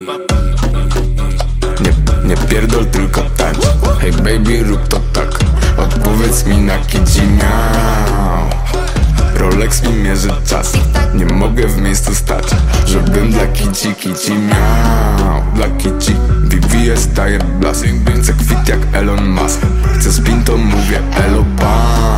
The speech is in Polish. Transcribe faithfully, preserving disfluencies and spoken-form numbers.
Nie, nie pierdol, tylko tańcz. Hej baby, rób to tak. Odpowiedz mi na kici miau. Rolex mi mierzy czas. Nie mogę w miejscu stać, żebym dla kici kici miał. Dla kici V V S daje blask. Chcę kwit jak Elon Musk. Chcę spin, to mówię elo bam.